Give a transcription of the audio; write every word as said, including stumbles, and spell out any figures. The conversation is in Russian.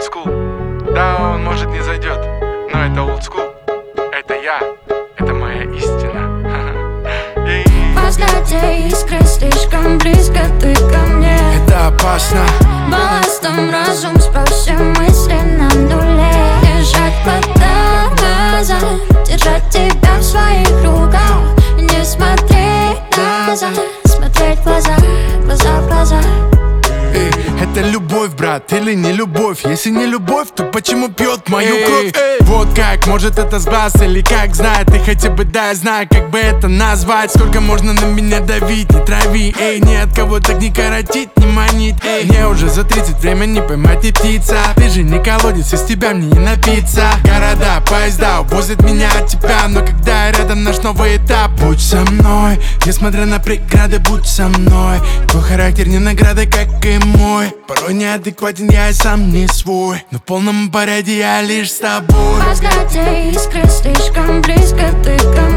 school. Да, он может не зайдет, но это old school. Это я, это моя истина. Во взгляде искры слишком близко ты ко мне. Это опасно. Балластом разум спал, все мысли на нуле. Держать глаза, держать тебя в своих руках. Не смотреть назад, смотреть в глаза, глаза в глаза. Эй, это любовь, брат, или не любовь? Если не любовь, то почему пьет мою эй, кровь? Эй. Вот как, может это сглаз или как знает. Ты хотя бы дай знай, как бы это назвать. Сколько можно на меня давить, не трави. Эй, ни от кого так не коротить, не манить. Эй, мне уже за тридцать, время не поймать не птица. Ты же не колодец, из тебя мне не напиться. Города, поезда увозят меня от тебя. Но когда рядом наш новый этап, будь со мной, несмотря на преграды, будь со мной. Твой характер не награда, как и мой. Порой неадекватен, я и сам не свой, но в полном порядке я лишь с тобой. Во взгляде искры слишком близко ты ко мне.